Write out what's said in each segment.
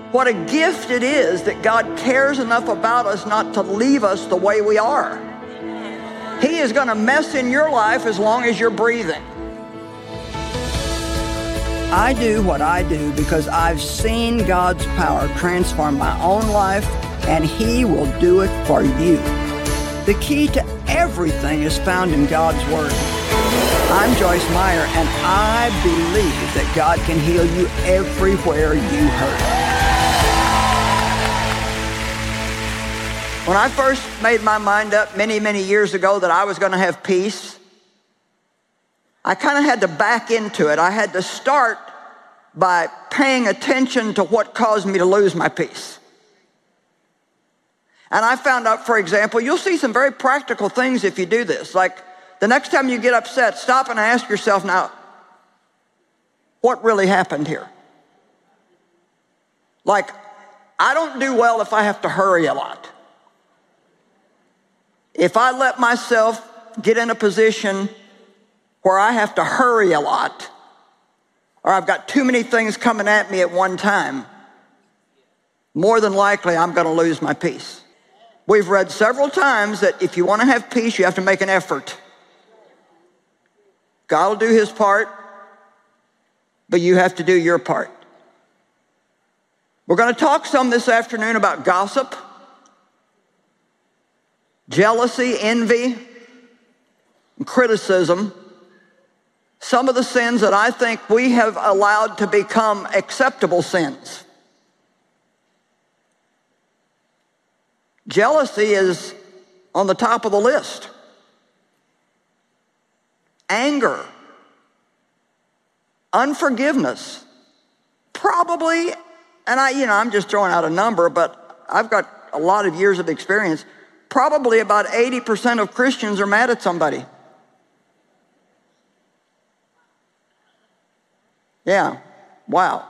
What a gift it is that God cares enough about us not to leave us the way we are. He is going to mess in your life as long as you're breathing. I do what I do because I've seen God's power transform my own life, and He will do it for you. The key to everything is found in God's Word. I'm Joyce Meyer, and I believe that God can heal you everywhere you hurt. When I first made my mind up many, many years ago that I was going to have peace, I kind of had to back into it. I had to start by paying attention to what caused me to lose my peace. And I found out, for example, you'll see some very practical things if you do this. Like the next time you get upset, stop and ask yourself, now, what really happened here? Like, I don't do well if I have to hurry a lot. If I let myself get in a position where I have to hurry a lot, or I've got too many things coming at me at one time, more than likely I'm going to lose my peace. We've read several times that if you want to have peace, you have to make an effort. God will do His part, but you have to do your part. We're going to talk some this afternoon about gossip, jealousy, envy, and criticism. Some of the sins that I think we have allowed to become acceptable sins. Jealousy is on the top of the list. Anger, unforgiveness, probably, and I'm just throwing out a number, but I've got a lot of years of experience. Probably about 80% of Christians are mad at somebody. Yeah, wow.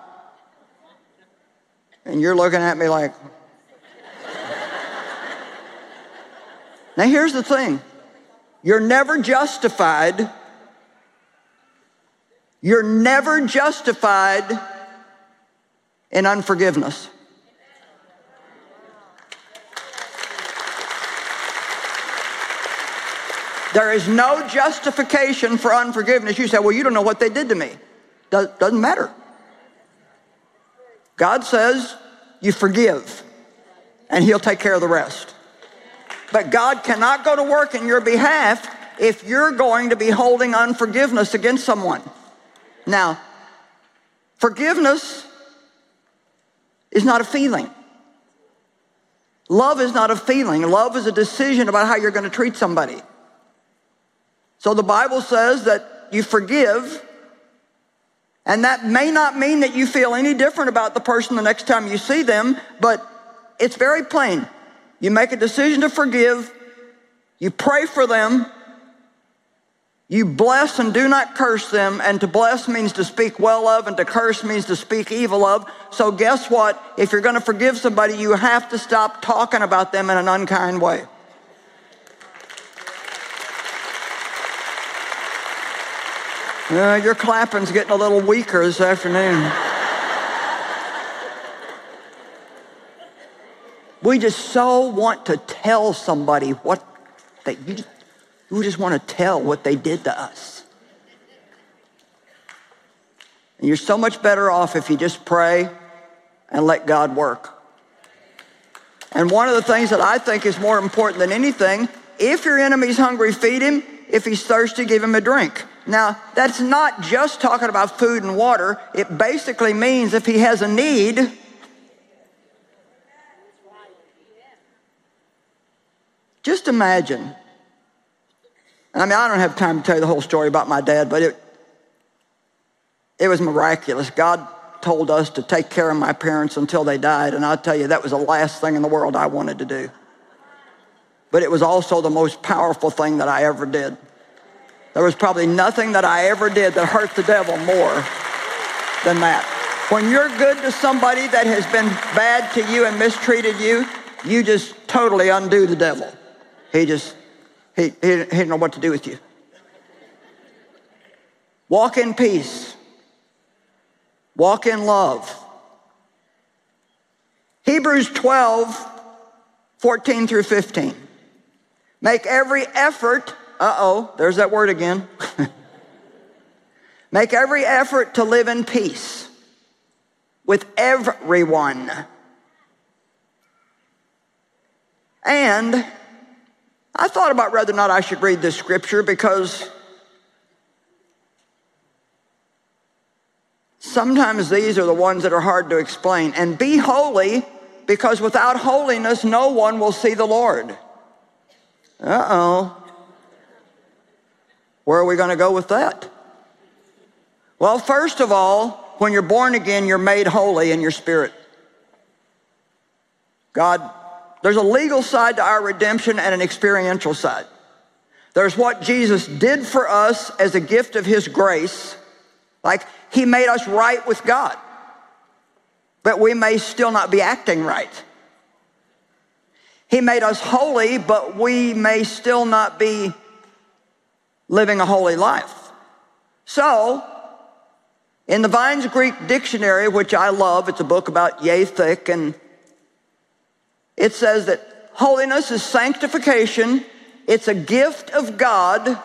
And you're looking at me like... Now here's the thing. You're never justified. You're never justified in unforgiveness. There is no justification for unforgiveness. You say, well, you don't know what they did to me. Doesn't matter. God says you forgive, and He'll take care of the rest. But God cannot go to work in your behalf if you're going to be holding unforgiveness against someone. Now, forgiveness is not a feeling. Love is not a feeling. Love is a decision about how you're going to treat somebody. So the Bible says that you forgive, and that may not mean that you feel any different about the person the next time you see them, but it's very plain. You make a decision to forgive, you pray for them, you bless and do not curse them, and to bless means to speak well of, and to curse means to speak evil of. So guess what? If you're going to forgive somebody, you have to stop talking about them in an unkind way. Your clapping's getting a little weaker this afternoon. We just so want to tell somebody what we just want to tell what they did to us. And you're so much better off if you just pray and let God work. And one of the things that I think is more important than anything, if your enemy's hungry, feed him. If he's thirsty, give him a drink. Now, that's not just talking about food and water. It basically means if he has a need, just imagine. I don't have time to tell you the whole story about my dad, but it was miraculous. God told us to take care of my parents until they died, and I'll tell you, that was the last thing in the world I wanted to do. But it was also the most powerful thing that I ever did. There was probably nothing that I ever did that hurt the devil more than that. When you're good to somebody that has been bad to you and mistreated you, you just totally undo the devil. He didn't know what to do with you. Walk in peace. Walk in love. Hebrews 12, 14 through 15. Make every effort, there's that word again. Make every effort to live in peace with everyone. And I thought about whether or not I should read this scripture because sometimes these are the ones that are hard to explain. And be holy, because without holiness, no one will see the Lord. Where are we going to go with that? Well, first of all, when you're born again, you're made holy in your spirit. There's a legal side to our redemption and an experiential side. There's what Jesus did for us as a gift of his grace. Like he made us right with God. But we may still not be acting right. He made us holy, but we may still not be living a holy life. So, in the Vine's Greek Dictionary, which I love, it's a book about yay thick, and it says that holiness is sanctification. It's a gift of God,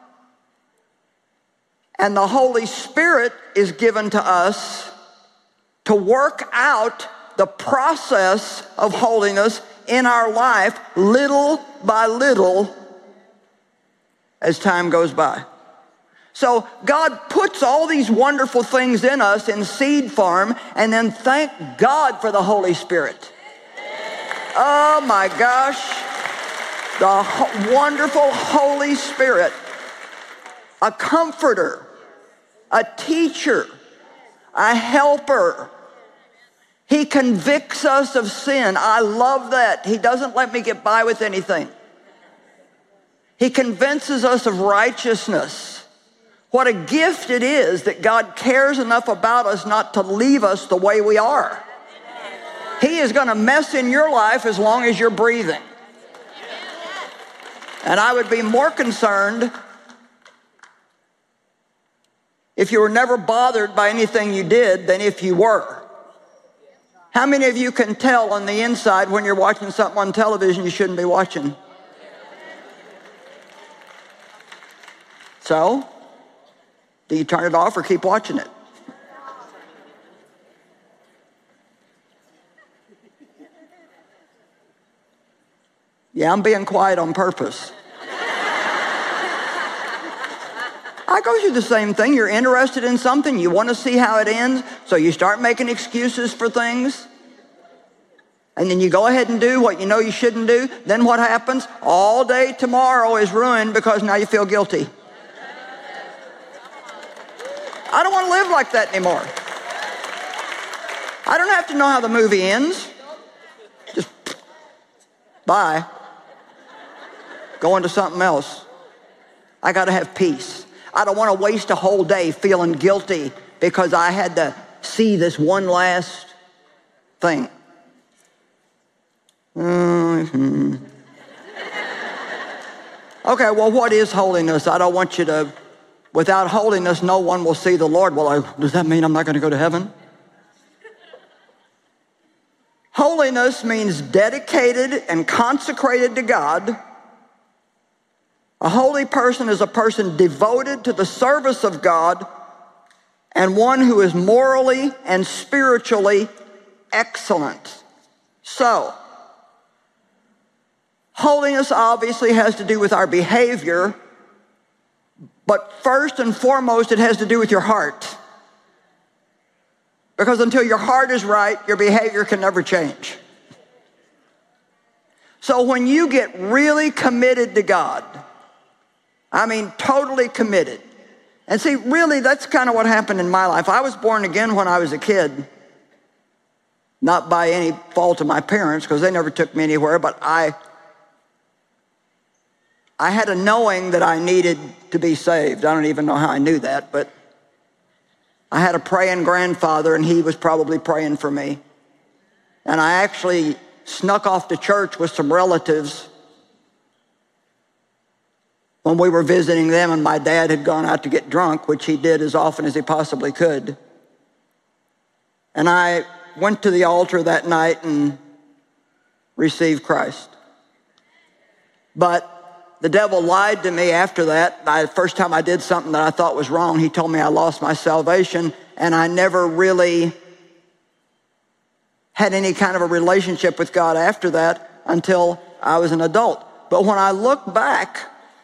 and the Holy Spirit is given to us to work out the process of holiness in our life little by little as time goes by. So God puts all these wonderful things in us in seed form, and then thank God for the Holy Spirit. Oh my gosh, the wonderful Holy Spirit, a comforter, a teacher, a helper. He convicts us of sin. I love that. He doesn't let me get by with anything. He convinces us of righteousness. What a gift it is that God cares enough about us not to leave us the way we are. He is going to mess in your life as long as you're breathing. And I would be more concerned if you were never bothered by anything you did than if you were. How many of you can tell on the inside when you're watching something on television you shouldn't be watching? So, do you turn it off or keep watching it? Yeah, I'm being quiet on purpose. I go through the same thing. You're interested in something, you want to see how it ends, so you start making excuses for things. And then you go ahead and do what you know you shouldn't do. Then what happens? All day tomorrow is ruined because now you feel guilty. I don't want to live like that anymore. I don't have to know how the movie ends. Just bye. Go into something else. I got to have peace. I don't want to waste a whole day feeling guilty because I had to see this one last thing. Okay, well, what is holiness? I don't want you to, without holiness, no one will see the Lord. Well, does that mean I'm not going to go to heaven? Holiness means dedicated and consecrated to God. A holy person is a person devoted to the service of God and one who is morally and spiritually excellent. So, holiness obviously has to do with our behavior, but first and foremost, it has to do with your heart. Because until your heart is right, your behavior can never change. So when you get really committed to God, I mean totally committed. And see, really, that's kind of what happened in my life. I was born again when I was a kid. Not by any fault of my parents, because they never took me anywhere, but I had a knowing that I needed to be saved. I don't even know how I knew that, but I had a praying grandfather, and he was probably praying for me. And I actually snuck off to church with some relatives when we were visiting them, and my dad had gone out to get drunk, which he did as often as he possibly could. And I went to the altar that night and receive Christ. But the devil lied to me after that. The first time I did something that I thought was wrong, he told me I lost my salvation, and I never really had any kind of a relationship with God after that until I was an adult. But when I look back,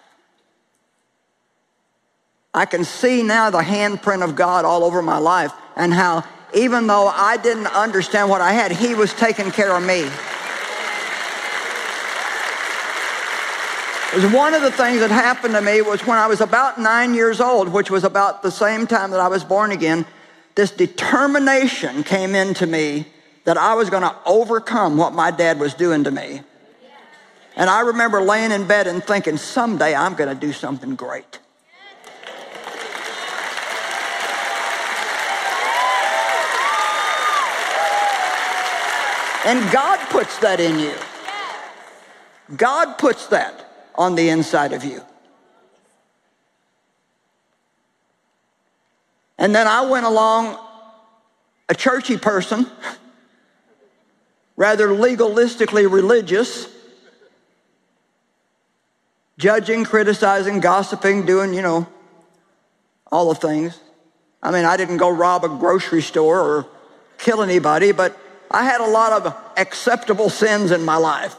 I can see now the handprint of God all over my life, and how even though I didn't understand what I had, he was taking care of me. It was one of the things that happened to me was when I was about 9 years old, which was about the same time that I was born again, this determination came into me that I was going to overcome what my dad was doing to me. And I remember laying in bed and thinking, someday I'm going to do something great. And God puts that in you. God puts that on the inside of you. And then I went along a churchy person, rather legalistically religious, judging, criticizing, gossiping, doing, all the things. I mean, I didn't go rob a grocery store or kill anybody, but I had a lot of acceptable sins in my life.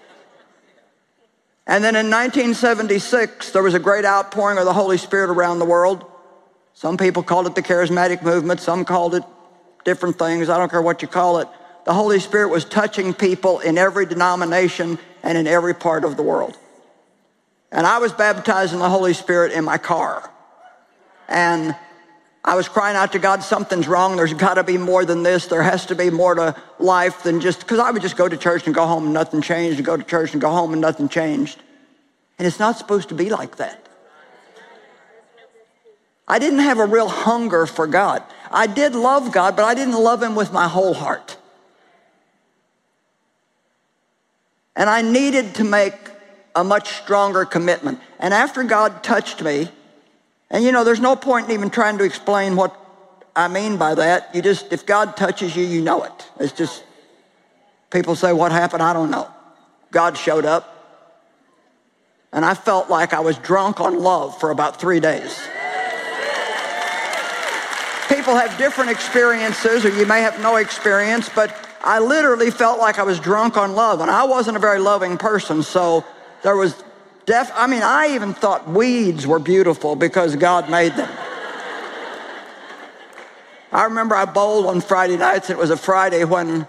And then in 1976, there was a great outpouring of the Holy Spirit around the world. Some people called it the charismatic movement. Some called it different things. I don't care what you call it. The Holy Spirit was touching people in every denomination and in every part of the world. And I was baptized in the Holy Spirit in my car. And I was crying out to God, something's wrong. There's got to be more than this. There has to be more to life than just, because I would just go to church and go home and nothing changed, and go to church and go home and nothing changed. And it's not supposed to be like that. I didn't have a real hunger for God. I did love God, but I didn't love him with my whole heart. And I needed to make a much stronger commitment. And after God touched me, and there's no point in even trying to explain what I mean by that. If God touches you, you know it. It's just, people say, what happened? I don't know. God showed up. And I felt like I was drunk on love for about 3 days. People have different experiences, or you may have no experience, but I literally felt like I was drunk on love. And I wasn't a very loving person, so there was I even thought weeds were beautiful because God made them. I remember I bowled on Friday nights. It was a Friday when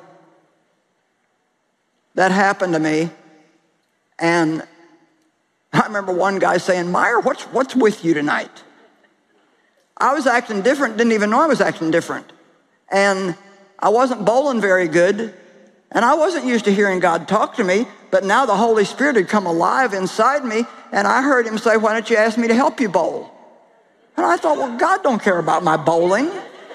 that happened to me. And I remember one guy saying, Meyer, what's with you tonight? I was acting different, didn't even know I was acting different. And I wasn't bowling very good. And I wasn't used to hearing God talk to me, but now the Holy Spirit had come alive inside me, and I heard him say, why don't you ask me to help you bowl? And I thought, well, God don't care about my bowling.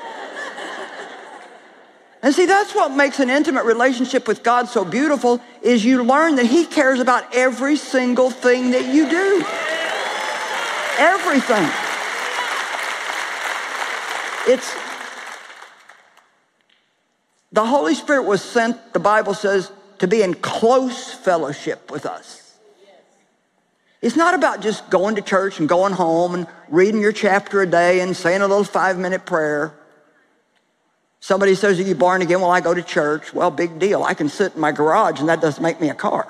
And see, that's what makes an intimate relationship with God so beautiful, is you learn that he cares about every single thing that you do. Everything. The Holy Spirit was sent, the Bible says, to be in close fellowship with us. It's not about just going to church and going home and reading your chapter a day and saying a little 5-minute prayer. Somebody says, are you born again? Well, I go to church. Well, big deal. I can sit in my garage and that doesn't make me a car.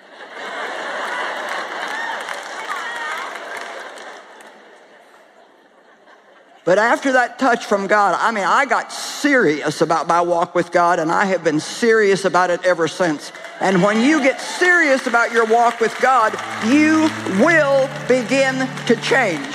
But after that touch from God, I got serious about my walk with God, and I have been serious about it ever since. And when you get serious about your walk with God, you will begin to change.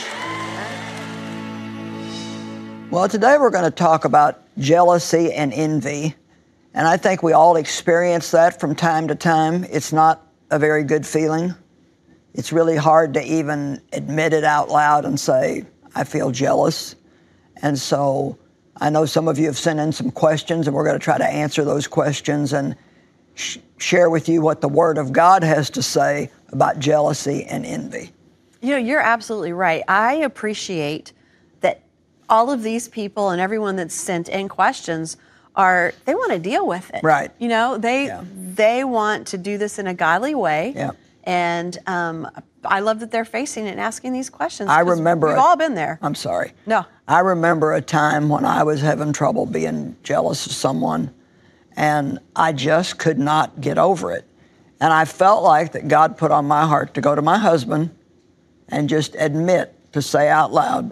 Well, today we're going to talk about jealousy and envy. And I think we all experience that from time to time. It's not a very good feeling. It's really hard to even admit it out loud and say, I feel jealous. And so I know some of you have sent in some questions, and we're going to try to answer those questions and share with you what the Word of God has to say about jealousy and envy. You're absolutely right. I appreciate that all of these people and everyone that's sent in questions they want to deal with it. Right. they want to do this in a godly way. Yeah. And I love that they're facing it and asking these questions. I remember we've all been there. I'm sorry. No. I remember a time when I was having trouble being jealous of someone, and I just could not get over it. And I felt like that God put on my heart to go to my husband and just admit, to say out loud,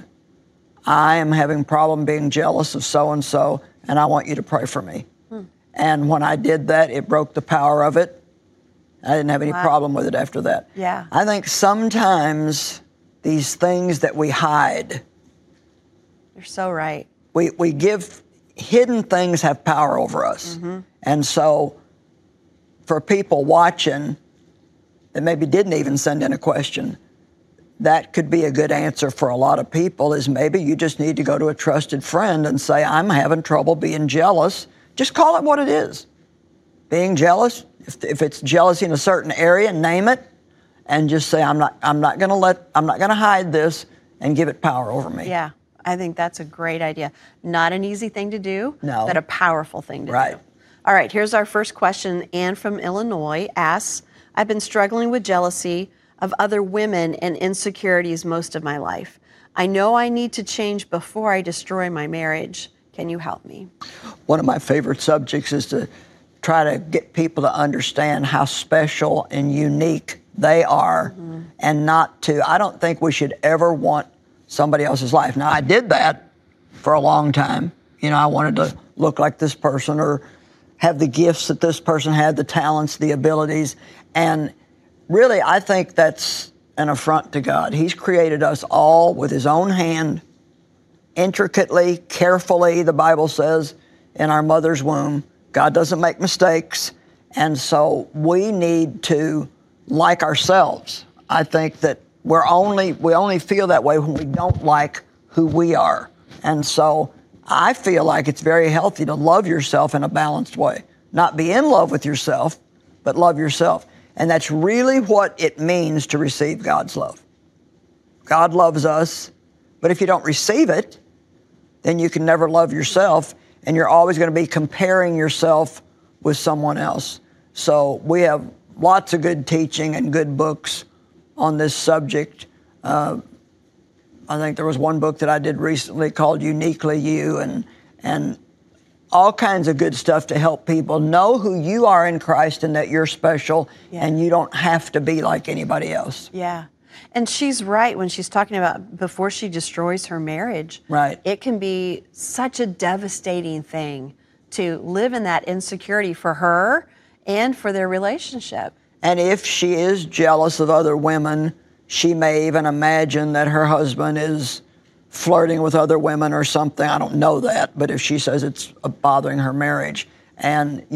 I am having a problem being jealous of so-and-so, and I want you to pray for me. And when I did that, it broke the power of it. I didn't have any problem with it after that. Yeah. I think sometimes these things that we hide, You're so right. we give, hidden things have power over us. And so for people watching that maybe didn't even send in a question, that could be a good answer for a lot of people, is maybe you just need to go to a trusted friend and say, I'm having trouble being jealous. Just call it what it is. Being jealous, if it's jealousy in a certain area, name it, and just say, I'm not going to hide this, and give it power over me. Yeah, I think that's a great idea. Not an easy thing to do, No. but a powerful thing to Right. do. All right, here's our first question. Ann from Illinois asks, I've been struggling with jealousy of other women and insecurities most of my life. I know I need to change before I destroy my marriage. Can you help me? One of my favorite subjects is to try to get people to understand how special and unique they are, and not to, I don't think we should ever want somebody else's life. Now, I did that for a long time. You know, I wanted to look like this person or have the gifts that this person had, the talents, the abilities. And really, I think that's an affront to God. He's created us all with his own hand, intricately, carefully, the Bible says, in our mother's womb. God doesn't make mistakes. And so we need to like ourselves. I think that we only feel that way when we don't like who we are. And so I feel like it's very healthy to love yourself in a balanced way. Not be in love with yourself, but love yourself. And that's really what it means to receive God's love. God loves us, but if you don't receive it, then you can never love yourself, and you're always going to be comparing yourself with someone else. So we have lots of good teaching and good books on this subject. I think there was one book that I did recently called Uniquely You, and all kinds of good stuff to help people know who you are in Christ and that you're special, and you don't have to be like anybody else. Yeah. And she's right when she's talking about before she destroys her marriage. Right. It can be such a devastating thing to live in that insecurity for her and for their relationship. And if she is jealous of other women, she may even imagine that her husband is flirting with other women or something. I don't know that, but if she says it's bothering her marriage, and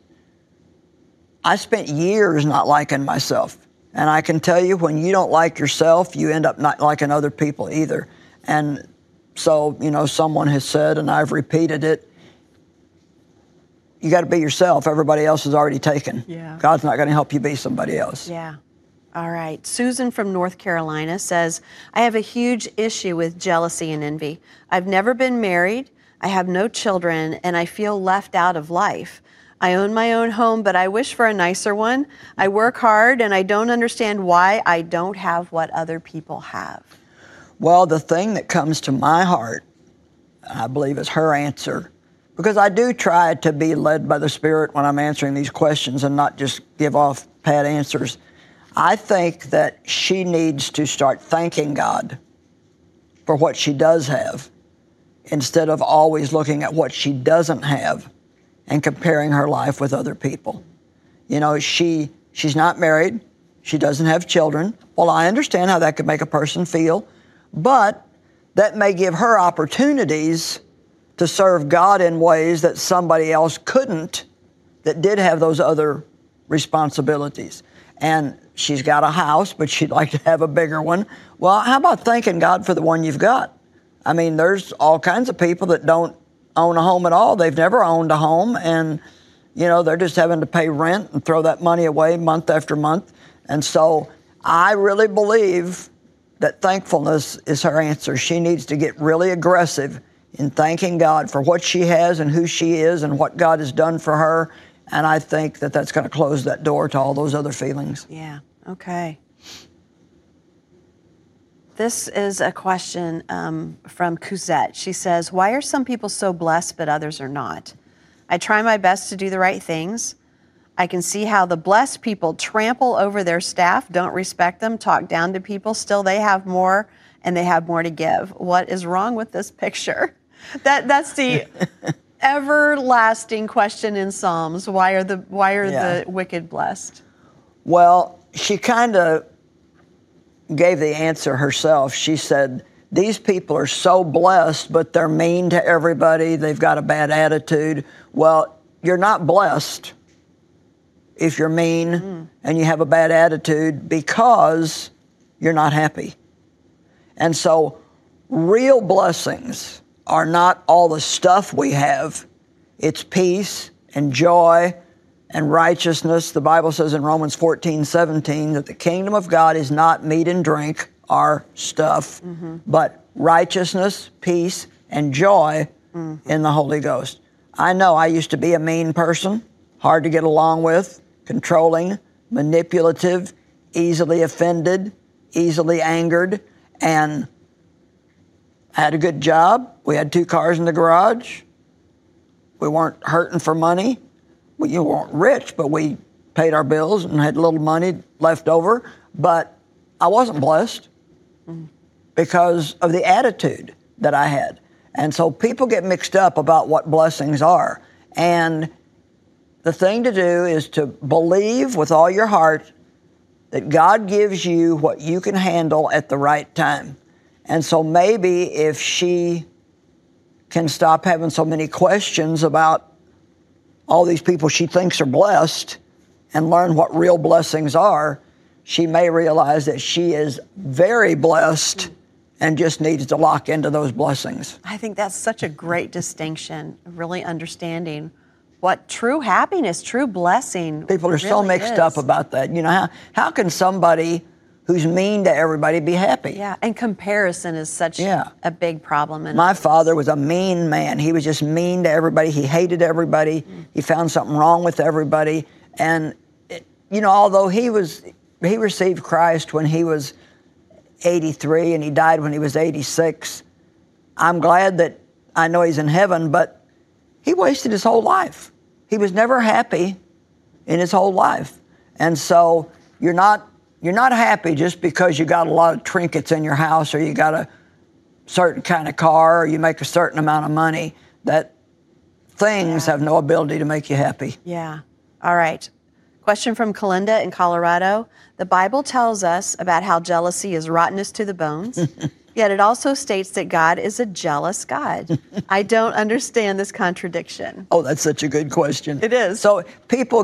I spent years not liking myself. And I can tell you, when you don't like yourself, you end up not liking other people either. And so, someone has said, and I've repeated it, you got to be yourself. Everybody else is already taken. Yeah. God's not going to help you be somebody else. Yeah. All right. Susan from North Carolina says, I have a huge issue with jealousy and envy. I've never been married. I have no children, and I feel left out of life. I own my own home, but I wish for a nicer one. I work hard, and I don't understand why I don't have what other people have. Well, the thing that comes to my heart, I believe, is her answer. Because I do try to be led by the Spirit when I'm answering these questions and not just give off pat answers. I think that she needs to start thanking God for what she does have, instead of always looking at what she doesn't have and comparing her life with other people. She's not married. She doesn't have children. Well, I understand how that could make a person feel, but that may give her opportunities to serve God in ways that somebody else couldn't, that did have those other responsibilities. And she's got a house, but she'd like to have a bigger one. Well, how about thanking God for the one you've got? I mean, there's all kinds of people that don't own a home at all. They've never owned a home, and they're just having to pay rent and throw that money away month after month. And so I really believe that thankfulness is her answer. She needs to get really aggressive in thanking God for what she has and who she is and what God has done for her, And I think that that's going to close that door to all those other feelings. Yeah, okay. This is a question from Cuzette. She says, why are some people so blessed but others are not? I try my best to do the right things. I can see how the blessed people trample over their staff, don't respect them, talk down to people. Still, they have more and they have more to give. What is wrong with this picture? That's the everlasting question in Psalms. Why are the wicked blessed? Well, she kind of gave the answer herself. She said, these people are so blessed, but they're mean to everybody. They've got a bad attitude. Well, you're not blessed if you're mean and you have a bad attitude because you're not happy. And so real blessings are not all the stuff we have. It's peace and joy and righteousness. The Bible says in Romans 14:17 that the kingdom of God is not meat and drink, our stuff, but righteousness, peace, and joy in the Holy Ghost. I know I used to be a mean person, hard to get along with, controlling, manipulative, easily offended, easily angered, and I had a good job. We had 2 cars in the garage. We weren't hurting for money. We weren't rich, but we paid our bills and had a little money left over. But I wasn't blessed because of the attitude that I had. And so people get mixed up about what blessings are. And the thing to do is to believe with all your heart that God gives you what you can handle at the right time. And so maybe if she can stop having so many questions about all these people she thinks are blessed and learn what real blessings are, she may realize that she is very blessed and just needs to lock into those blessings. I think that's such a great distinction, really understanding what true happiness, true blessing People are so mixed up about that. You know, how can somebody who's mean to everybody be happy? Yeah, and comparison is such a big problem. My father was a mean man. He was just mean to everybody. He hated everybody. He found something wrong with everybody. And, although he received Christ when he was 83 and he died when he was 86, I'm glad that I know he's in heaven, but he wasted his whole life. He was never happy in his whole life. And so you're not happy just because you got a lot of trinkets in your house or you got a certain kind of car or you make a certain amount of money. That things have no ability to make you happy. Yeah. All right. Question from Kalinda in Colorado. The Bible tells us about how jealousy is rottenness to the bones. Yet it also states that God is a jealous God. I don't understand this contradiction. Oh, that's such a good question. It is. So people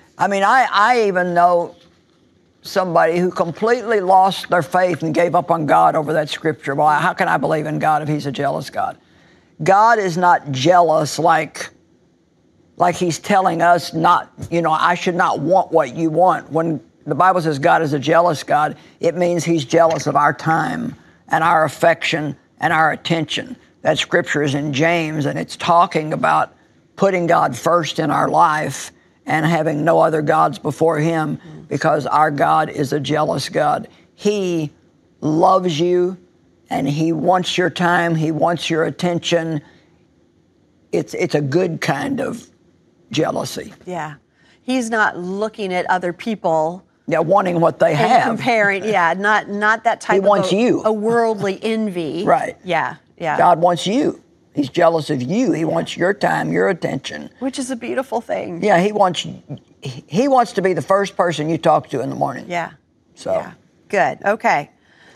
I even know somebody who completely lost their faith and gave up on God over that scripture. Well, how can I believe in God if he's a jealous God? God is not jealous like he's telling us I should not want what you want. When the Bible says God is a jealous God, it means he's jealous of our time and our affection and our attention. That scripture is in James, and it's talking about putting God first in our life and having no other gods before him, because our God is a jealous God. He loves you, and he wants your time. He wants your attention. It's a good kind of jealousy. Yeah. He's not looking at other people. Yeah, wanting what they have. Comparing, not that type he wants you. A worldly envy. Right. Yeah. God wants you. He's jealous of you. He wants your time, your attention. Which is a beautiful thing. Yeah, he wants to be the first person you talk to in the morning. Yeah. So. Yeah. Good. Okay.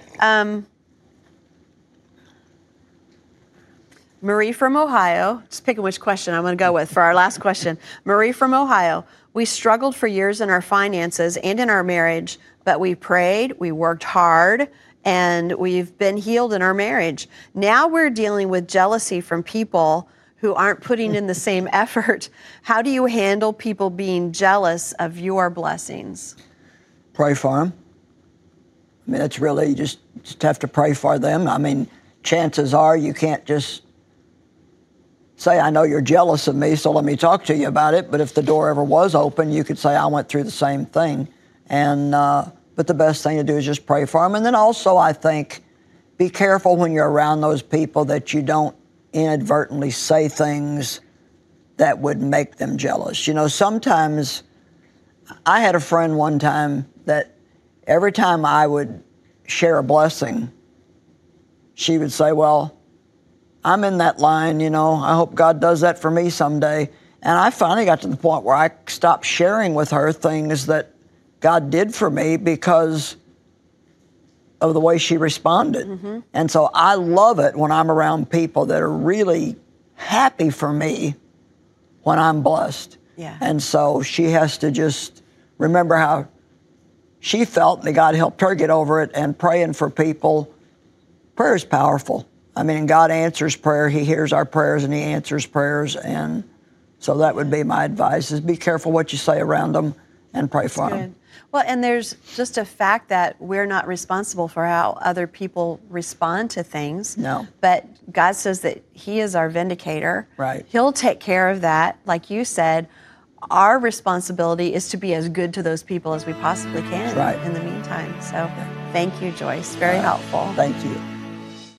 Marie from Ohio, just picking which question I'm going to go with for our last question. Marie from Ohio, we struggled for years in our finances and in our marriage, but we prayed, we worked hard, and we've been healed in our marriage. Now we're dealing with jealousy from people who aren't putting in the same effort. How do you handle people being jealous of your blessings? Pray for them. I mean, it's really, you just have to pray for them. I mean, chances are you can't just say, I know you're jealous of me, so let me talk to you about it. But if the door ever was open, you could say, I went through the same thing. And but the best thing to do is just pray for them. And then also, I think, be careful when you're around those people that you don't inadvertently say things that would make them jealous. You know, sometimes I had a friend one time that every time I would share a blessing, she would say, well, I'm in that line, you know, I hope God does that for me someday. And I finally got to the point where I stopped sharing with her things that God did for me because of the way she responded. Mm-hmm. And so I love it when I'm around people that are really happy for me when I'm blessed. Yeah. And so she has to just remember how she felt, and God helped her get over it. And praying for people, prayer is powerful. I mean, God answers prayer. He hears our prayers and he answers prayers. And so that would be my advice, is be careful what you say around them and pray for them. Well, and there's just a fact that we're not responsible for how other people respond to things. No. But God says that he is our vindicator. Right. He'll take care of that. Like you said, our responsibility is to be as good to those people as we possibly can right. in the meantime. So thank you, Joyce. Very helpful. Thank you.